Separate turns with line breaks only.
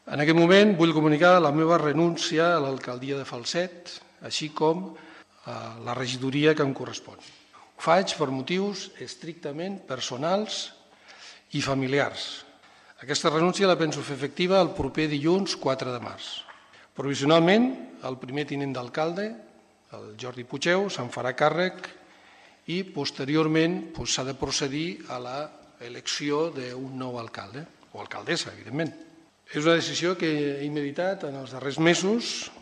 En aquest moment vull comunicar la meva renúncia a l'alcaldia de Falset, així com a la regidoria que em correspon. Ho faig per motius estrictament personals i familiars. Aquesta renúncia la penso fer efectiva el proper dilluns 4 de març. Provisionalment, el primer tinent d'alcalde, el Jordi Puigeu, se'n farà càrrec i posteriorment s'ha de procedir a l'elecció d'un nou alcalde, o alcaldessa, evidentment. És una decisió que he meditat en els darrers mesos